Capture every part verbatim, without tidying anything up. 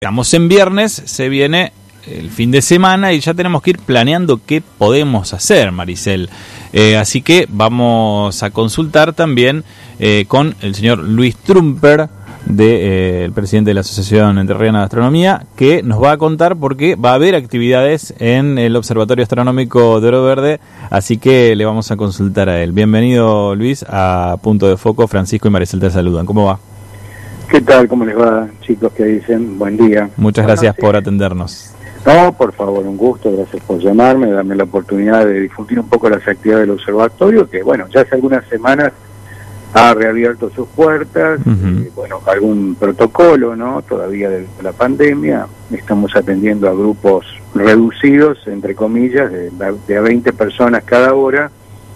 Digamos, en viernes se viene el fin de semana y ya tenemos que ir planeando qué podemos hacer, Maricel. Eh, así que vamos a consultar también eh, con el señor Luis Trumper, de, eh, el presidente de la Asociación Entrerriana de Astronomía, que nos va a contar por qué va a haber actividades en el Observatorio Astronómico de Oro Verde, así que le vamos a consultar a él. Bienvenido, Luis, a Punto de Foco. Francisco y Maricel te saludan. ¿Cómo va? ¿Qué tal? ¿Cómo les va, chicos? ¿Qué dicen? Buen día. Muchas bueno, gracias sí. por atendernos. No, por favor, un gusto. Gracias por llamarme, darme la oportunidad de difundir un poco las actividades del observatorio, que, bueno, ya hace algunas semanas ha reabierto sus puertas. Uh-huh. eh, bueno, algún protocolo, ¿no? Todavía de la pandemia. Estamos atendiendo a grupos reducidos, entre comillas, de, de a veinte personas cada hora.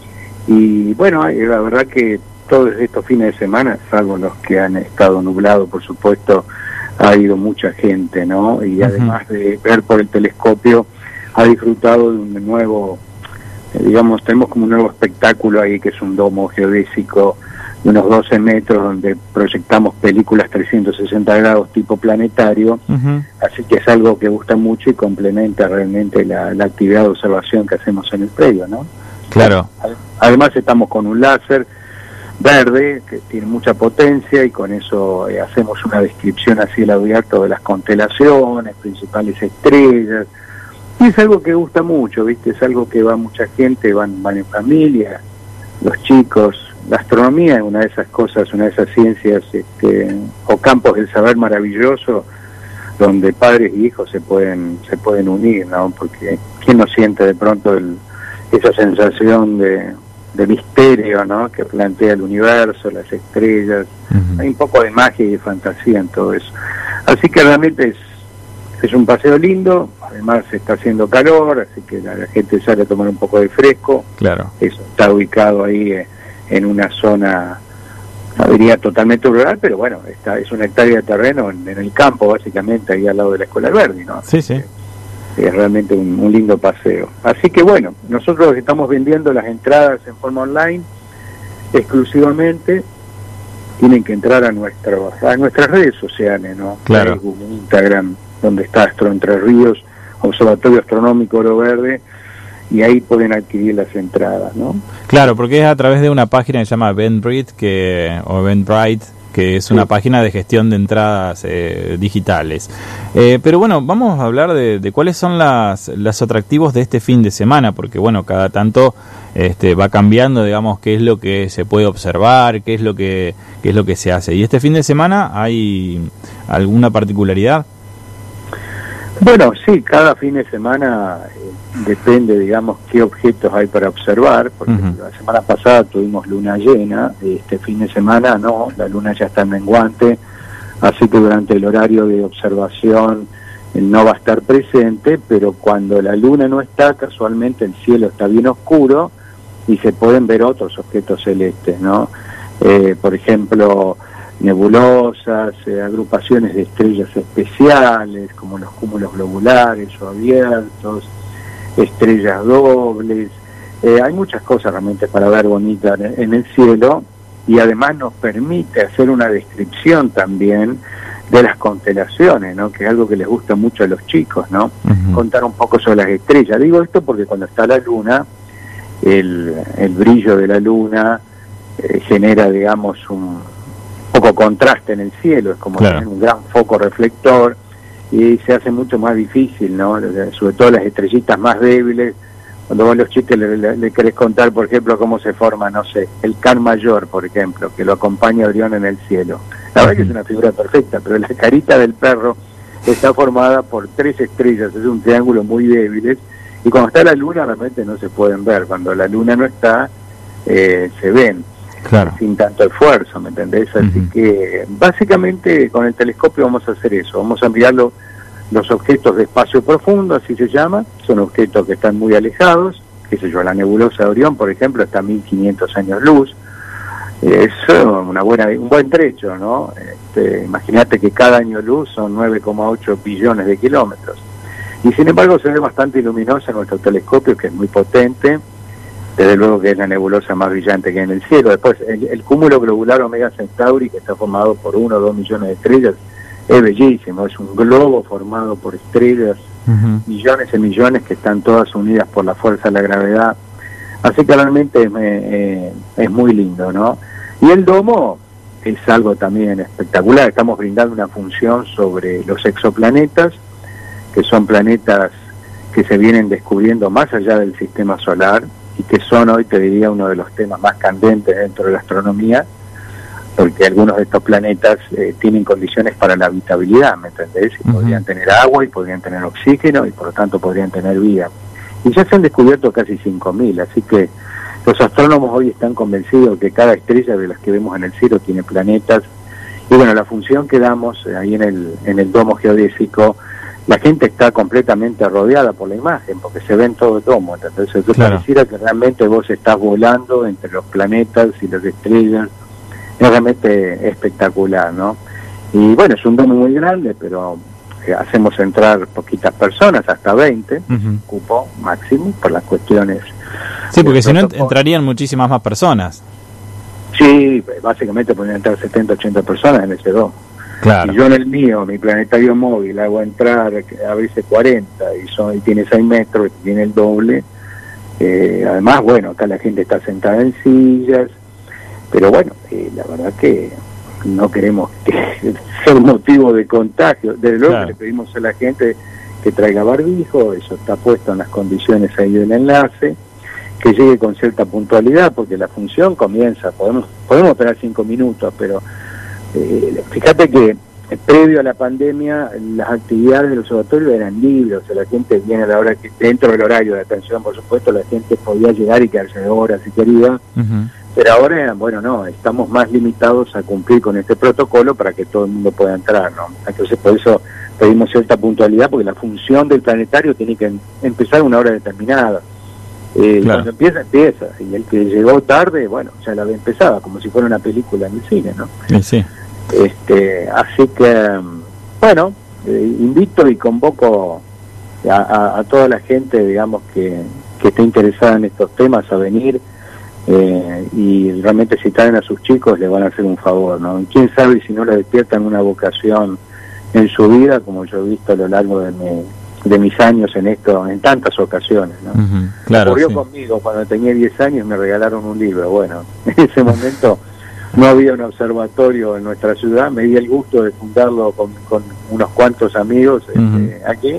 Y, bueno, la verdad que todos estos fines de semana, salvo los que han estado nublados, por supuesto, ha ido mucha gente, ¿no? Y uh-huh. además de ver por el telescopio, ha disfrutado de un nuevo, eh, digamos, tenemos como un nuevo espectáculo ahí, que es un domo geodésico de unos doce metros, donde proyectamos películas trescientos sesenta grados tipo planetario, uh-huh. así que es algo que gusta mucho y complementa realmente la, la actividad de observación que hacemos en el predio, ¿no? Claro. Además estamos con un láser verde que tiene mucha potencia y con eso eh, hacemos una descripción a cielo abierto de las constelaciones, principales estrellas, y es algo que gusta mucho, ¿viste? Es algo que va mucha gente, van, van en familia, los chicos. La astronomía es una de esas cosas, una de esas ciencias este, o campos del saber maravilloso donde padres y hijos se pueden se pueden unir, ¿no? Porque ¿quién no siente de pronto el, esa sensación de de misterio, ¿no? Que plantea el universo, las estrellas? Uh-huh. Hay un poco de magia y de fantasía en todo eso. Así que realmente es, es un paseo lindo, además está haciendo calor, así que la, la gente sale a tomar un poco de fresco. Claro. Eso está ubicado ahí eh, en una zona, no diría totalmente rural, pero bueno, está, es una hectárea de terreno en, en el campo, básicamente, ahí al lado de la Escuela Alberdi, ¿no? Sí, sí. Es realmente un, un lindo paseo. Así que bueno, nosotros estamos vendiendo las entradas en forma online exclusivamente. Tienen que entrar a nuestro, a nuestras redes sociales, ¿no? Claro. Facebook, Instagram, donde está Astro Entre Ríos, Observatorio Astronómico Oro Verde, y ahí pueden adquirir las entradas, ¿no? Claro, porque es a través de una página que se llama Eventbrite, que, o Eventbrite, que es una sí. página de gestión de entradas eh, digitales. Eh, pero bueno, vamos a hablar de, de cuáles son las, los atractivos de este fin de semana, porque bueno, cada tanto este, va cambiando, digamos, qué es lo que se puede observar, qué es lo que, qué es lo que se hace. ¿Y este fin de semana hay alguna particularidad? Bueno, sí, cada fin de semana eh, depende, digamos, qué objetos hay para observar, porque uh-huh. la semana pasada tuvimos luna llena, este fin de semana no, la luna ya está menguante, así que durante el horario de observación eh, no va a estar presente, pero cuando la luna no está, casualmente el cielo está bien oscuro y se pueden ver otros objetos celestes, ¿no? Eh, por ejemplo, nebulosas, eh, agrupaciones de estrellas especiales, como los cúmulos globulares o abiertos, estrellas dobles. Eh, hay muchas cosas realmente para ver bonitas en, en el cielo, y además nos permite hacer una descripción también de las constelaciones, ¿no? Que es algo que les gusta mucho a los chicos, ¿no? Uh-huh. Contar un poco sobre las estrellas. Digo esto porque cuando está la luna, el, el brillo de la luna eh, genera, digamos, un poco contraste en el cielo, es como claro. tener un gran foco reflector, y se hace mucho más difícil, ¿no? Sobre todo las estrellitas más débiles. Cuando vos a los chicos le, le, le querés contar, por ejemplo, cómo se forma, no sé, el Can Mayor, por ejemplo, que lo acompaña a Orión en el cielo. La verdad que es una figura perfecta, pero la carita del perro está formada por tres estrellas, es un triángulo muy débiles, y cuando está la luna realmente no se pueden ver. Cuando la luna no está, eh, se ven. Claro. Sin tanto esfuerzo, ¿me entendés? Así uh-huh. que básicamente con el telescopio vamos a hacer eso, vamos a mirar lo, los objetos de espacio profundo, así se llama, son objetos que están muy alejados, qué sé yo, la nebulosa de Orión, por ejemplo, está a mil quinientos años luz, es una buena, un buen trecho, ¿no? Este, imagínate que cada año luz son nueve coma ocho billones de kilómetros, y sin embargo se ve bastante luminosa nuestro telescopio, que es muy potente. Desde luego que es la nebulosa más brillante que hay en el cielo. Después, el, el cúmulo globular Omega Centauri, que está formado por uno o dos millones de estrellas, es bellísimo, es un globo formado por estrellas, uh-huh. millones y millones que están todas unidas por la fuerza de la gravedad, así que realmente es, eh, es muy lindo, ¿no? Y el domo es algo también espectacular, estamos brindando una función sobre los exoplanetas, que son planetas que se vienen descubriendo más allá del sistema solar, y que son hoy, te diría, uno de los temas más candentes dentro de la astronomía, porque algunos de estos planetas eh, tienen condiciones para la habitabilidad, ¿me entendés? Y uh-huh. podrían tener agua y podrían tener oxígeno y por lo tanto podrían tener vida. Y ya se han descubierto casi cinco mil, así que los astrónomos hoy están convencidos que cada estrella de las que vemos en el cielo tiene planetas. Y bueno, la función que damos ahí en el, en el domo geodésico, la gente está completamente rodeada por la imagen, porque se ve en todo el domo, entonces claro. pareciera que realmente vos estás volando entre los planetas y las estrellas. Es realmente espectacular, ¿no? Y bueno, es un domo muy grande, pero eh, hacemos entrar poquitas personas, hasta veinte, uh-huh. cupo máximo, por las cuestiones. Sí, porque si no entrarían muchísimas más personas. Sí, básicamente podrían entrar setenta, ochenta personas en ese domo. Claro. Y yo en el mío, mi planetario móvil, hago entrar a veces cuarenta, y, son, y tiene seis metros, y tiene el doble. Eh, además, bueno, acá la gente está sentada en sillas, pero bueno, eh, la verdad que no queremos que sea un motivo de contagio. Desde luego claro. que le pedimos a la gente que traiga barbijo, eso está puesto en las condiciones ahí del enlace, que llegue con cierta puntualidad, porque la función comienza, podemos podemos esperar cinco minutos, pero eh, fíjate que eh, previo a la pandemia las actividades del observatorio eran libres, o sea, la gente viene a la hora que, dentro del horario de atención, por supuesto, la gente podía llegar y quedarse horas si quería, uh-huh. pero ahora, bueno, no, estamos más limitados a cumplir con este protocolo para que todo el mundo pueda entrar, ¿no? Entonces, por eso pedimos cierta puntualidad, porque la función del planetario tiene que em- empezar a una hora determinada. Eh, claro. Cuando empieza, empieza, y el que llegó tarde, bueno, ya la había empezado, como si fuera una película en el cine, ¿no? Sí, sí. Este, así que, bueno, eh, invito y convoco a, a, a toda la gente, digamos, que, que esté interesada en estos temas a venir, eh, y realmente si traen a sus chicos les van a hacer un favor, ¿no? Y quién sabe si no le despiertan una vocación en su vida, como yo he visto a lo largo de mi, de mis años en esto, en tantas ocasiones, ¿no? Uh-huh, claro, ocurrió sí. conmigo cuando tenía diez años, me regalaron un libro. Bueno, en ese momento no había un observatorio en nuestra ciudad, me di el gusto de fundarlo con, con unos cuantos amigos uh-huh. este, aquí,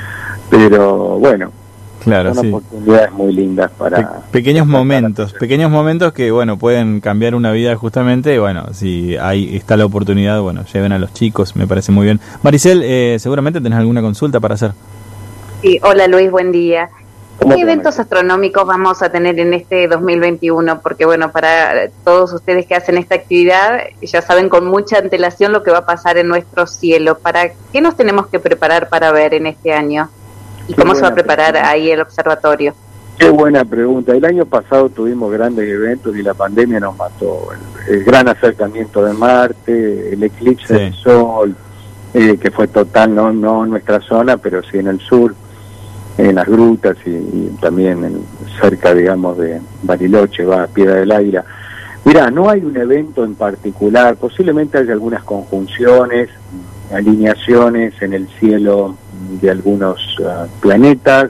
pero bueno, claro, son sí. oportunidades muy lindas para... Pe- pequeños momentos, pequeños momentos que, bueno, pueden cambiar una vida justamente, y bueno, si ahí está la oportunidad, bueno, lleven a los chicos, me parece muy bien. Maricel, eh, seguramente tenés alguna consulta para hacer. Sí, hola Luis, buen día. ¿Qué eventos astronómicos vamos a tener en este dos mil veintiuno? Porque bueno, para todos ustedes que hacen esta actividad, ya saben con mucha antelación lo que va a pasar en nuestro cielo. ¿Para qué nos tenemos que preparar para ver en este año? ¿Y cómo se va a preparar pregunta. ahí el observatorio? Qué buena pregunta. El año pasado tuvimos grandes eventos y la pandemia nos mató. El, el gran acercamiento de Marte, el eclipse sí. del Sol, eh, que fue total, no, no en nuestra zona, pero sí en el sur, en las grutas y, y también en, cerca, digamos, de Bariloche, va, Piedra del Águila. Mirá, no hay un evento en particular, posiblemente haya algunas conjunciones, alineaciones en el cielo de algunos uh, planetas.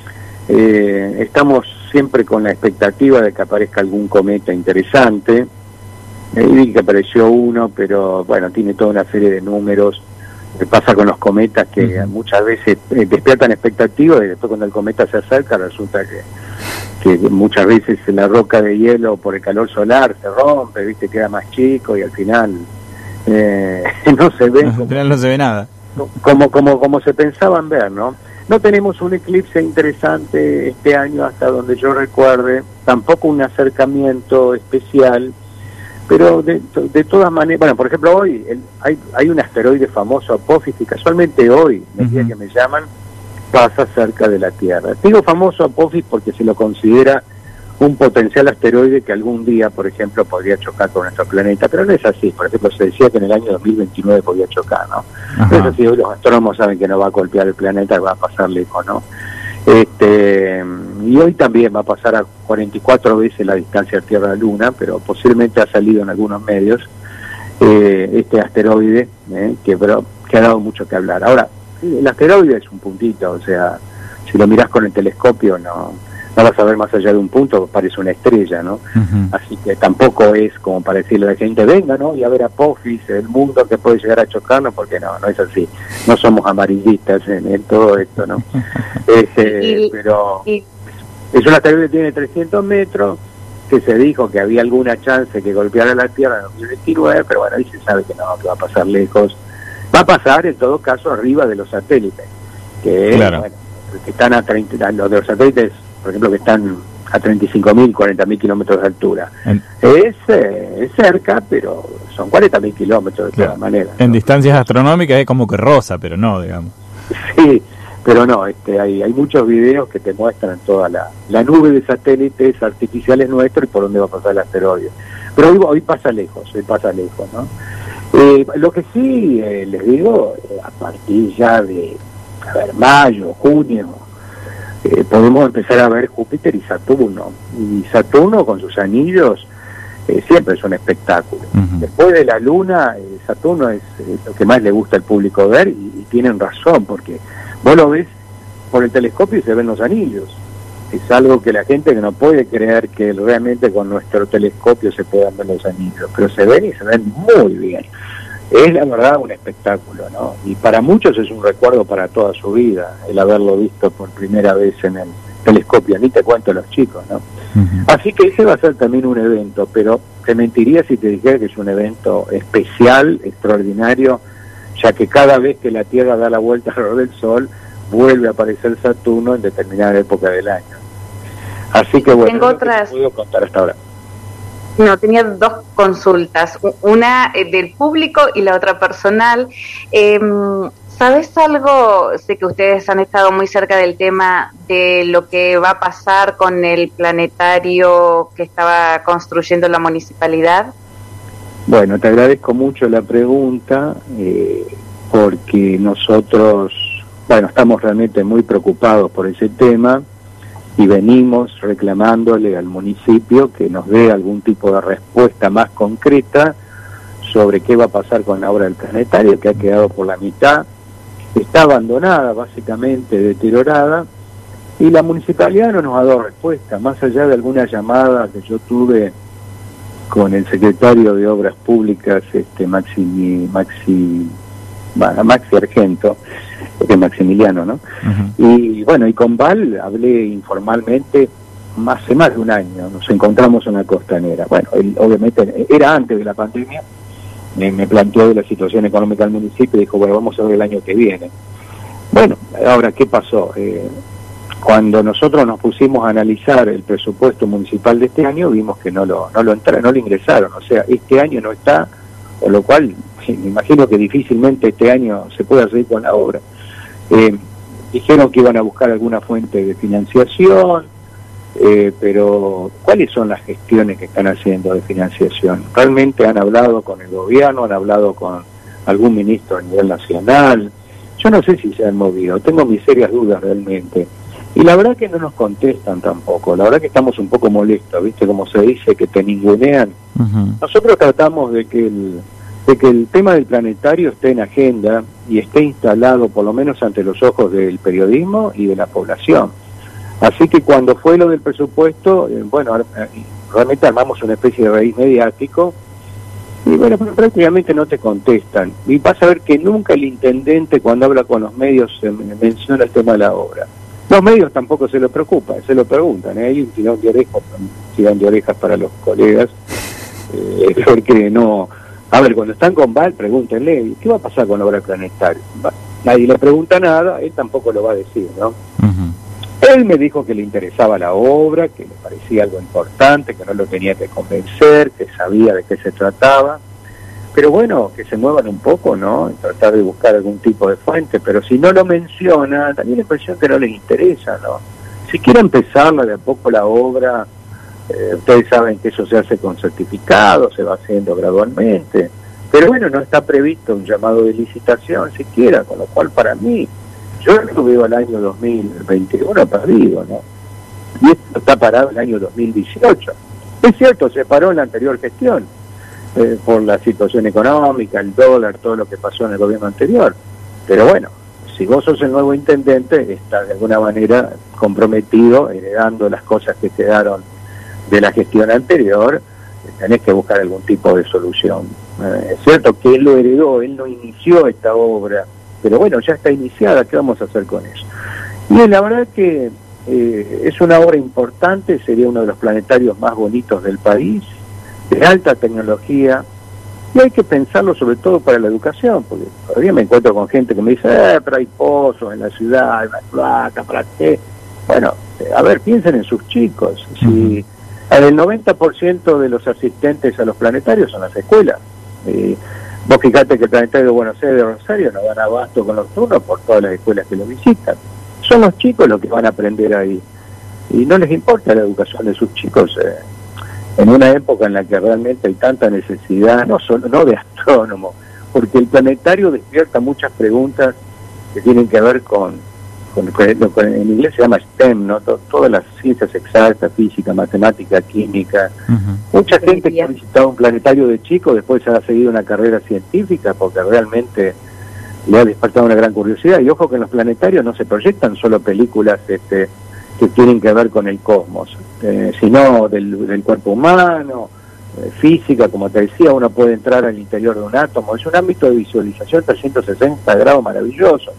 Eh, estamos siempre con la expectativa de que aparezca algún cometa interesante. Eh, vi que apareció uno, pero bueno, tiene toda una serie de números. Que pasa con los cometas que uh-huh. muchas veces eh, despiertan expectativas y después cuando el cometa se acerca resulta que, que muchas veces la roca de hielo por el calor solar se rompe, viste, queda más chico y al final eh, no se ve. Al final no se ve nada. Como, como, como se pensaban ver, ¿no? No tenemos un eclipse interesante este año hasta donde yo recuerde, tampoco un acercamiento especial, pero de, de todas maneras, bueno, por ejemplo hoy el, hay, hay un asteroide famoso, Apófis, y casualmente hoy, el uh-huh. día que me llaman, pasa cerca de la Tierra. Digo famoso Apófis porque se lo considera un potencial asteroide que algún día, por ejemplo, podría chocar con nuestro planeta, pero no es así. Por ejemplo, se decía que en el año dos mil veintinueve podía chocar, ¿no? Ajá. No es así, hoy los astrónomos saben que no va a golpear el planeta, va a pasar lejos, ¿no? Este, y hoy también va a pasar a cuarenta y cuatro veces la distancia Tierra-Luna, pero posiblemente ha salido en algunos medios eh, este asteroide, eh, que, pero, que ha dado mucho que hablar. Ahora, el asteroide es un puntito, o sea, si lo mirás con el telescopio no, no vas a ver más allá de un punto, parece una estrella, ¿no? Uh-huh. Así que tampoco es como para decirle a la gente, venga, ¿no? Y a ver Apophis, el mundo que puede llegar a chocarnos, porque no, no es así. No somos amarillistas en, en todo esto, ¿no? este, y, pero y... es un asteroide que tiene trescientos metros, que se dijo que había alguna chance que golpeara la Tierra en dos mil veintinueve, pero bueno, ahí se sabe que no, que va a pasar lejos. Va a pasar, en todo caso, arriba de los satélites, que, claro. bueno, que están a treinta, los de los satélites, por ejemplo, que están a treinta y cinco mil, cuarenta mil kilómetros de altura. En... Es, eh, es cerca, pero son cuarenta mil kilómetros de claro. todas maneras. En ¿no? distancias astronómicas es como que rosa, pero no, digamos. Sí, pero no, este, hay, hay muchos videos que te muestran toda la, la nube de satélites artificiales nuestros y por dónde va a pasar el asteroide. Pero hoy, hoy pasa lejos, hoy pasa lejos, ¿no? Eh, lo que sí eh, les digo, eh, a partir ya de a ver, mayo, junio, eh, podemos empezar a ver Júpiter y Saturno. Y Saturno con sus anillos eh, siempre es un espectáculo. Uh-huh. Después de la Luna, eh, Saturno es eh, lo que más le gusta al público ver, y, y tienen razón, porque vos lo ves por el telescopio y se ven los anillos. Es algo que la gente que no puede creer que realmente con nuestro telescopio se puedan ver los anillos, pero se ven y se ven muy bien. Es la verdad un espectáculo, ¿no? Y para muchos es un recuerdo para toda su vida, el haberlo visto por primera vez en el telescopio, ni te cuento los chicos, ¿no? Uh-huh. Así que ese va a ser también un evento, pero te mentiría si te dijera que es un evento especial, extraordinario, ya que cada vez que la Tierra da la vuelta alrededor del Sol, vuelve a aparecer Saturno en determinada época del año. Así que bueno, tengo es otras... lo que puedo contar hasta ahora. No, tenía dos consultas, una eh, del público y la otra personal. Eh, ¿Sabes algo? Sé que ustedes han estado muy cerca del tema de lo que va a pasar con el planetario que estaba construyendo la municipalidad. Bueno, te agradezco mucho la pregunta, eh, porque nosotros, bueno, estamos realmente muy preocupados por ese tema. Y venimos reclamándole al municipio que nos dé algún tipo de respuesta más concreta sobre qué va a pasar con la obra del planetario, que ha quedado por la mitad, está abandonada, básicamente deteriorada, y la municipalidad no nos ha dado respuesta, más allá de alguna llamada que yo tuve con el secretario de Obras Públicas, este Maxi, Maxi, bueno, Maxi Argento, que es Maximiliano, ¿no? Uh-huh. Y bueno, y con Val hablé informalmente hace más de un año, nos encontramos en la costanera. Bueno, él obviamente era antes de la pandemia, me, me planteó de la situación económica del municipio y dijo, bueno, vamos a ver el año que viene. Bueno, ahora, ¿qué pasó? Eh, cuando nosotros nos pusimos a analizar el presupuesto municipal de este año, vimos que no lo, no lo entraron, no lo ingresaron, o sea, este año no está, con lo cual me imagino que difícilmente este año se pueda seguir con la obra. Eh, dijeron que iban a buscar alguna fuente de financiación, eh, pero ¿cuáles son las gestiones que están haciendo de financiación? ¿Realmente han hablado con el gobierno, han hablado con algún ministro a nivel nacional? Yo no sé si se han movido, tengo mis serias dudas realmente. Y la verdad que no nos contestan tampoco, la verdad que estamos un poco molestos, ¿viste? Como se dice, que te ningunean. Uh-huh. Nosotros tratamos de que el... de que el tema del planetario esté en agenda y esté instalado por lo menos ante los ojos del periodismo y de la población. Así que cuando fue lo del presupuesto, eh, bueno, realmente armamos una especie de raíz mediático y bueno, pero prácticamente no te contestan. Y vas a ver que nunca el intendente cuando habla con los medios eh, menciona el tema de la obra. Los medios tampoco se lo preocupan, se lo preguntan, ¿eh? Hay un tirón de orejas, un tirón de orejas para los colegas, eh, porque no... A ver, cuando están con Val, pregúntenle, ¿qué va a pasar con la obra planetaria? Nadie le pregunta nada, él tampoco lo va a decir, ¿no? Uh-huh. Él me dijo que le interesaba la obra, que le parecía algo importante, que no lo tenía que convencer, que sabía de qué se trataba. Pero bueno, que se muevan un poco, ¿no? Y tratar de buscar algún tipo de fuente, pero si no lo menciona, también la impresión que no les interesa, ¿no? Si quiere empezarla de a poco la obra... Eh, ustedes saben que eso se hace con certificado, se va haciendo gradualmente, pero bueno, no está previsto un llamado de licitación siquiera, con lo cual para mí, yo lo veo al año dos mil veintiuno perdido, ¿no? Y esto está parado el año dos mil dieciocho. Es cierto, se paró en la anterior gestión, eh, por la situación económica, el dólar, todo lo que pasó en el gobierno anterior. Pero bueno, si vos sos el nuevo intendente, estás de alguna manera comprometido, heredando las cosas que quedaron de la gestión anterior, tenés que buscar algún tipo de solución. Eh, es cierto que él lo heredó, él no inició esta obra, pero bueno, ya está iniciada, ¿qué vamos a hacer con eso? Y la verdad que eh, es una obra importante, sería uno de los planetarios más bonitos del país, de alta tecnología, y hay que pensarlo sobre todo para la educación, porque todavía me encuentro con gente que me dice, eh, pero hay pozos en la ciudad, hay una cloaca, ¿para qué? Bueno, eh, a ver, piensen en sus chicos. Si el noventa por ciento de los asistentes a los planetarios son las escuelas. Eh, vos fijate que el planetario de Buenos Aires de Rosario no dan abasto con los turnos por todas las escuelas que lo visitan. Son los chicos los que van a aprender ahí. Y no les importa la educación de sus chicos. Eh, en una época en la que realmente hay tanta necesidad, no solo no de astrónomos, porque el planetario despierta muchas preguntas que tienen que ver con, con, con, con en inglés se llama STEM, ¿no? T- todas las ciencias exactas, física, matemática, química. Uh-huh. Mucha gente que ha visitado un planetario de chico después ha seguido una carrera científica porque realmente le ha despertado una gran curiosidad. Y ojo que en los planetarios no se proyectan solo películas este que tienen que ver con el cosmos, eh, sino del, del cuerpo humano, eh, física, como te decía, uno puede entrar al interior de un átomo, es un ámbito de visualización trescientos sesenta grados maravilloso.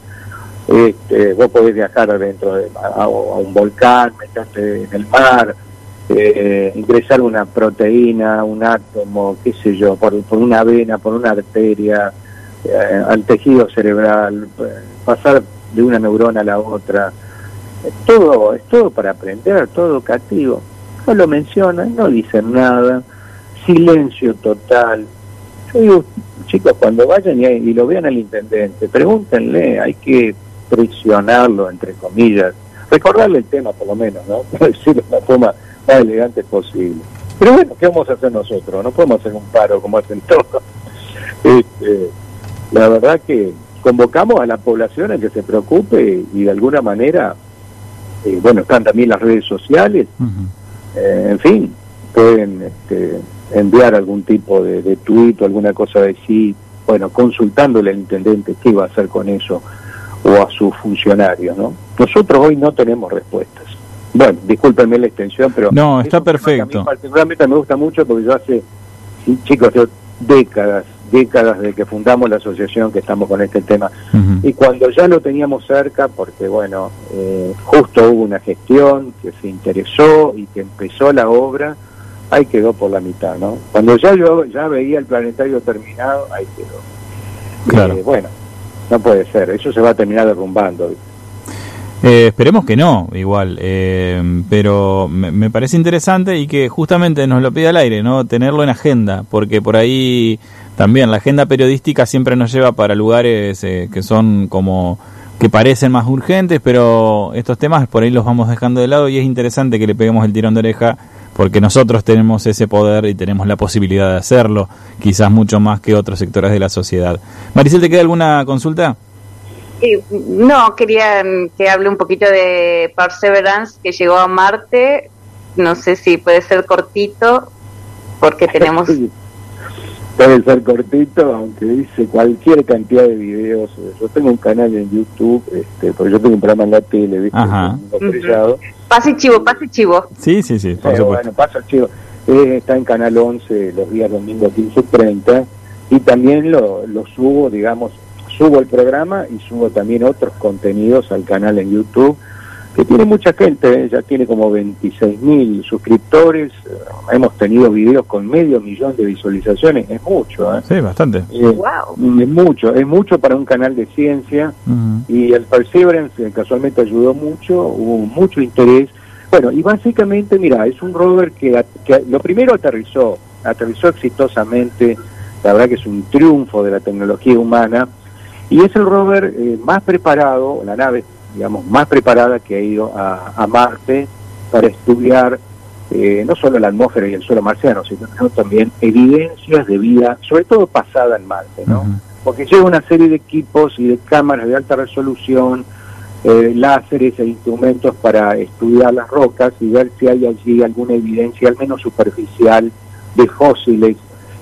Este, vos podés viajar dentro de, a, a un volcán, meterte en el mar, eh, ingresar una proteína, un átomo, qué sé yo, por, por una vena, por una arteria, eh, al tejido cerebral, eh, pasar de una neurona a la otra. Es todo, es todo para aprender, todo educativo. No lo mencionan, no dicen nada, silencio total. Yo digo, chicos, cuando vayan y, y lo vean al intendente, pregúntenle, hay que presionarlo, entre comillas, recordarle el tema por lo menos, ¿no? Decirlo de la forma más elegante posible. Pero bueno, ¿qué vamos a hacer nosotros? No podemos hacer un paro como hacen todos. Este, la verdad que convocamos a la población a que se preocupe y de alguna manera... Eh, bueno, están también las redes sociales, uh-huh. eh, en fin, pueden este, enviar algún tipo de, de tuit o alguna cosa de sí, bueno, consultándole al intendente qué va a hacer con eso o a sus funcionarios, ¿no? Nosotros hoy no tenemos respuestas. Bueno, discúlpenme la extensión, pero... No, está perfecto. A mí particularmente me gusta mucho porque yo hace, sí, chicos, yo décadas, décadas de que fundamos la asociación que estamos con este tema. Uh-huh. Y cuando ya lo teníamos cerca, porque bueno, eh, justo hubo una gestión que se interesó y que empezó la obra, ahí quedó por la mitad, ¿no? Cuando ya yo ya veía el planetario terminado, ahí quedó. Claro. Eh, bueno, no puede ser, eso se va a terminar derrumbando. Eh, esperemos que no, igual, eh, pero me, me parece interesante y que justamente nos lo pide al aire, ¿no? Tenerlo en agenda, porque por ahí también la agenda periodística siempre nos lleva para lugares eh, que son como que parecen más urgentes, pero estos temas por ahí los vamos dejando de lado y es interesante que le peguemos el tirón de oreja porque nosotros tenemos ese poder y tenemos la posibilidad de hacerlo, quizás mucho más que otros sectores de la sociedad. Maricel, ¿te queda alguna consulta? Eh, no, quería que hable un poquito de Perseverance, que llegó a Marte. No sé si puede ser cortito, porque tenemos... Puede ser cortito, aunque dice cualquier cantidad de videos. Yo tengo un canal en YouTube, este, porque yo tengo un programa en la tele, ¿viste? Ajá. Uh-huh. Pase chivo, pase chivo. Sí, sí, sí, por Pero, bueno, pasa el chivo. Eh, está en Canal once los días domingo quince treinta y también lo, lo subo, digamos... Subo el programa y subo también otros contenidos al canal en YouTube, que tiene mucha gente, ¿eh? Ya tiene como veintiséis mil suscriptores, hemos tenido videos con medio millón de visualizaciones, es mucho, ¿eh? Sí, bastante. Eh, wow. Es mucho, es mucho para un canal de ciencia, uh-huh. Y el Perseverance casualmente ayudó mucho, hubo mucho interés. Bueno, y básicamente, mira, es un rover que, que lo primero aterrizó, aterrizó exitosamente, la verdad que es un triunfo de la tecnología humana, y es el rover eh, más preparado, la nave, digamos, más preparada que ha ido a, a Marte para estudiar eh, no solo la atmósfera y el suelo marciano, sino también evidencias de vida, sobre todo pasada en Marte, ¿no? Uh-huh. Porque lleva una serie de equipos y de cámaras de alta resolución, eh, láseres e instrumentos para estudiar las rocas y ver si hay allí alguna evidencia, al menos superficial, de fósiles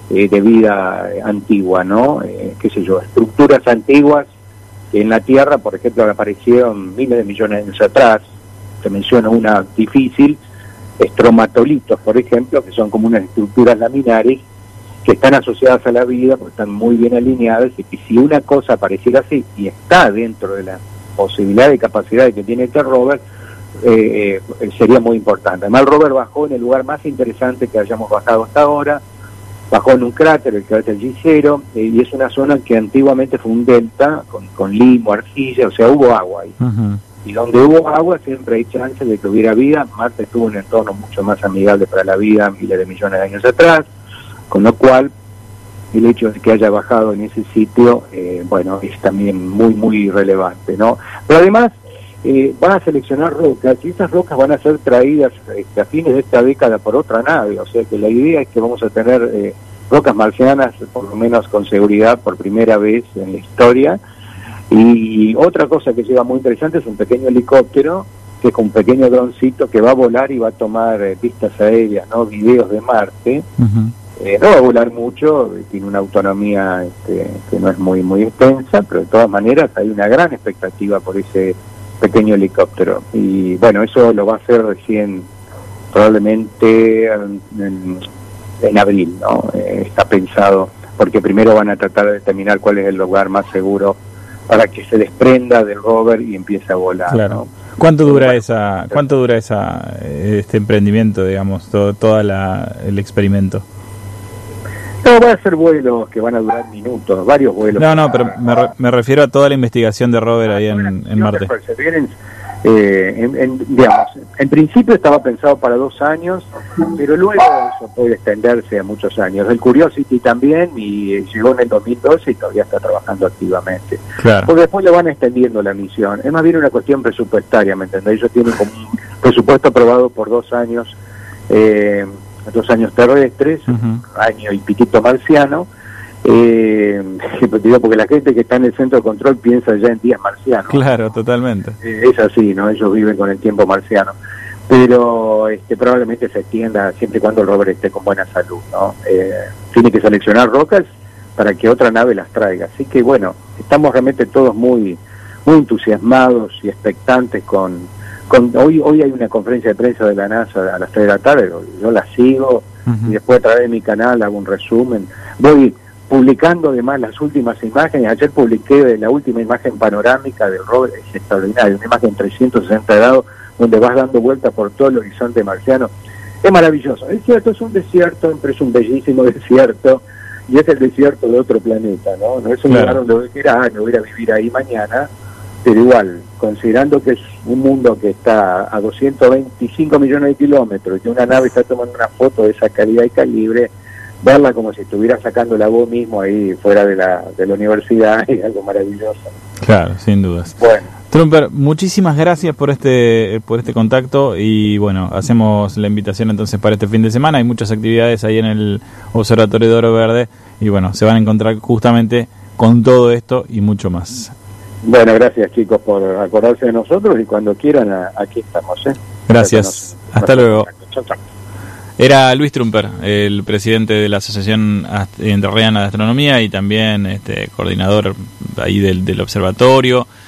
eh, de vida antigua, ¿no? Eh, qué sé yo, estructuras antiguas que en la Tierra, por ejemplo, aparecieron miles de millones de años atrás. Se menciona una difícil, estromatolitos, por ejemplo, que son como unas estructuras laminares que están asociadas a la vida, porque están muy bien alineadas, y que si una cosa apareciera así, y está dentro de la posibilidad y capacidad que tiene este rover, eh, eh, sería muy importante. Además, el rover bajó en el lugar más interesante que hayamos bajado hasta ahora, bajó en un cráter, el cráter G cero, eh, y es una zona que antiguamente fue un delta, con, con limo, arcilla, o sea, hubo agua ahí. Uh-huh. Y donde hubo agua siempre hay chance de que hubiera vida. Marte tuvo un entorno mucho más amigable para la vida miles de millones de años atrás, con lo cual el hecho de que haya bajado en ese sitio, eh, bueno, es también muy, muy relevante, ¿no? Pero además, eh, van a seleccionar rocas, y esas rocas van a ser traídas este, a fines de esta década por otra nave, o sea que la idea es que vamos a tener eh, rocas marcianas, por lo menos con seguridad, por primera vez en la historia. Y otra cosa que lleva muy interesante es un pequeño helicóptero, que es un pequeño droncito que va a volar y va a tomar eh, vistas aéreas, ¿no? Videos de Marte. Uh-huh. Eh, no va a volar mucho, tiene una autonomía este, que no es muy muy extensa, pero de todas maneras hay una gran expectativa por ese pequeño helicóptero. Y bueno, eso lo va a hacer recién, probablemente en, en, en abril, ¿no? Eh, está pensado, porque primero van a tratar de determinar cuál es el lugar más seguro para que se desprenda del rover y empiece a volar. Claro. ¿no? ¿Cuánto dura esa, cuánto dura esa, este emprendimiento, digamos, todo, toda la, el experimento? No, van a ser vuelos que van a durar minutos, varios vuelos. No, no, pero me, re, me refiero a toda la investigación de rover ahí en, en Marte. Eh, en, en, digamos, en principio estaba pensado para dos años, pero luego eso puede extenderse a muchos años. El Curiosity también, y llegó en el dos mil doce y todavía está trabajando activamente. Claro. Porque después le van extendiendo la misión. Es más bien una cuestión presupuestaria, ¿me entendés? Ellos tienen como un presupuesto aprobado por dos años, eh, dos años terrestres, uh-huh. año y piquito marciano. Eh, digo, porque la gente que está en el centro de control piensa ya en días marcianos. Claro, totalmente. Eh, es así, ¿no? Ellos viven con el tiempo marciano. Pero este, probablemente se extienda siempre y cuando el rover esté con buena salud, ¿no? Eh, tiene que seleccionar rocas para que otra nave las traiga. Así que bueno, estamos realmente todos muy muy entusiasmados y expectantes con... con hoy hoy hay una conferencia de prensa de la NASA a las tres de la tarde, yo la sigo, uh-huh. y después a través de mi canal hago un resumen. Voy publicando además las últimas imágenes. Ayer publiqué la última imagen panorámica del rover, es extraordinario, una imagen trescientos sesenta grados donde vas dando vueltas por todo el horizonte marciano. Es maravilloso, es cierto, es un desierto, pero es un bellísimo desierto, y es el desierto de otro planeta, ¿no? No es un claro. lugar donde voy a decir, ah, no voy a vivir ahí mañana, pero igual, considerando que es un mundo que está a doscientos veinticinco millones de kilómetros y que una nave está tomando una foto de esa calidad y calibre, verla como si estuviera sacándola vos mismo ahí fuera de la de la universidad es algo maravilloso. Claro, sin dudas. Bueno, Trumper, muchísimas gracias por este por este contacto y bueno, hacemos la invitación entonces para este fin de semana. Hay muchas actividades ahí en el Observatorio de Oro Verde y bueno, se van a encontrar justamente con todo esto y mucho más. Bueno, gracias chicos por acordarse de nosotros y cuando quieran aquí estamos. ¿eh? Gracias, hasta luego. Chau, chau. Era Luis Trumper, el presidente de la Asociación Entrerriana de Astronomía y también este coordinador ahí del, del observatorio.